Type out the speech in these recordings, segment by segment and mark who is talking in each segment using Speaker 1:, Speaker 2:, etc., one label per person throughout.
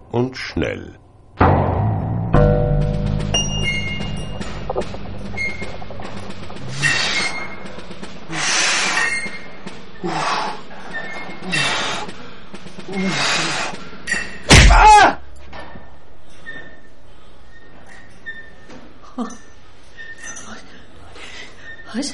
Speaker 1: und Schnell.
Speaker 2: Was?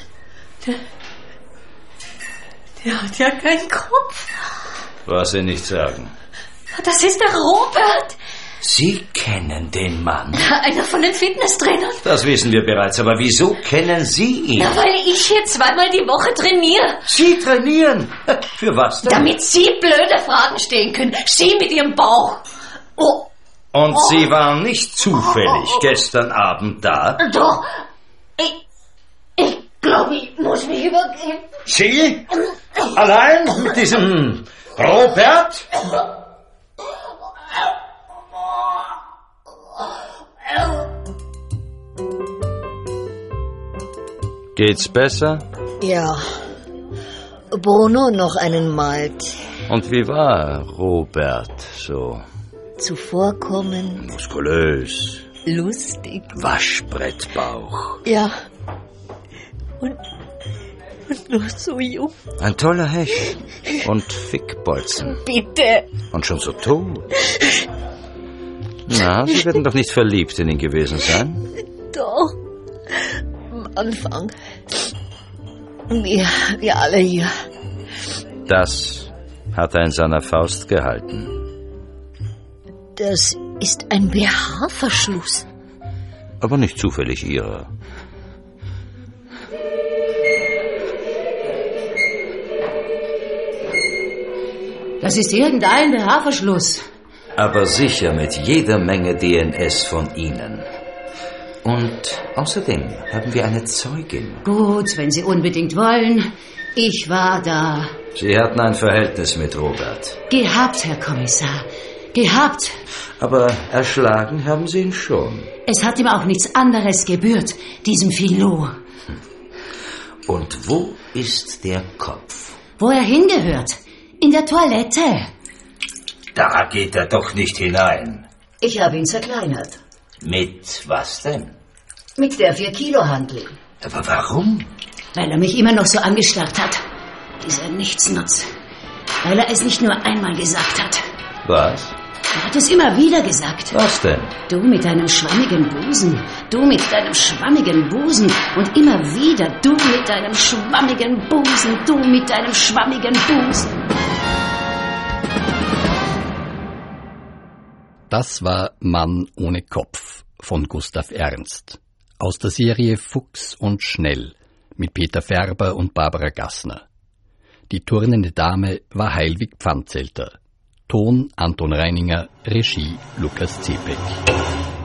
Speaker 2: Der hat ja keinen Kopf.
Speaker 3: Was Sie nicht sagen.
Speaker 2: Das ist der Robert.
Speaker 3: Sie kennen den Mann?
Speaker 2: Einer von den Fitnesstrainern.
Speaker 3: Das wissen wir bereits, aber wieso kennen Sie ihn?
Speaker 2: Ja, weil ich hier zweimal die Woche trainiere.
Speaker 3: Sie trainieren? Für was denn?
Speaker 2: Damit Sie blöde Fragen stellen können. Sie mit Ihrem Bauch. Oh.
Speaker 3: Und Sie waren nicht zufällig gestern Abend da?
Speaker 2: Doch. Ich glaube, ich muss mich übergeben.
Speaker 3: Sie? Allein mit diesem Robert? Geht's besser?
Speaker 4: Ja. Bruno noch einen Malt.
Speaker 3: Und wie war Robert so?
Speaker 4: Zuvorkommend.
Speaker 3: Muskulös.
Speaker 4: Lustig.
Speaker 3: Waschbrettbauch.
Speaker 4: Ja. Und noch so jung.
Speaker 3: Ein toller Hecht. Und Fickbolzen.
Speaker 4: Bitte.
Speaker 3: Und schon so tot. Na, Sie werden doch nicht verliebt in ihn gewesen sein?
Speaker 4: Doch. Am Anfang. Wir alle hier.
Speaker 3: Das hat er in seiner Faust gehalten.
Speaker 4: Das ist ein BH-Verschluss.
Speaker 3: Aber nicht zufällig Ihrer.
Speaker 2: Das ist irgendein BH-Verschluss.
Speaker 3: Aber sicher mit jeder Menge DNS von Ihnen. Und außerdem haben wir eine Zeugin.
Speaker 2: Gut, wenn Sie unbedingt wollen. Ich war da.
Speaker 3: Sie hatten ein Verhältnis mit Robert.
Speaker 2: Gehabt, Herr Kommissar. Gehabt.
Speaker 3: Aber erschlagen haben Sie ihn schon.
Speaker 2: Es hat ihm auch nichts anderes gebührt, diesem Filot.
Speaker 3: Und wo ist der Kopf?
Speaker 2: Wo er hingehört? In der Toilette.
Speaker 3: Da geht er doch nicht hinein.
Speaker 2: Ich habe ihn zerkleinert.
Speaker 3: Mit was denn?
Speaker 2: Mit der 4-Kilo-Hantel.
Speaker 3: Aber warum?
Speaker 2: Weil er mich immer noch so angestarrt hat. Dieser Nichtsnutz. Weil er es nicht nur einmal gesagt hat.
Speaker 3: Was?
Speaker 2: Er hat es immer wieder gesagt.
Speaker 3: Was denn?
Speaker 2: Du mit deinem schwammigen Busen. Du mit deinem schwammigen Busen. Und immer wieder. Du mit deinem schwammigen Busen. Du mit deinem schwammigen Busen.
Speaker 5: Das war Mann ohne Kopf von Gustav Ernst. Aus der Serie Fuchs und Schnell mit Peter Färber und Barbara Gassner. Die turnende Dame war Heilwig Pfandzelter. Ton Anton Reininger, Regie Lukas Zepek.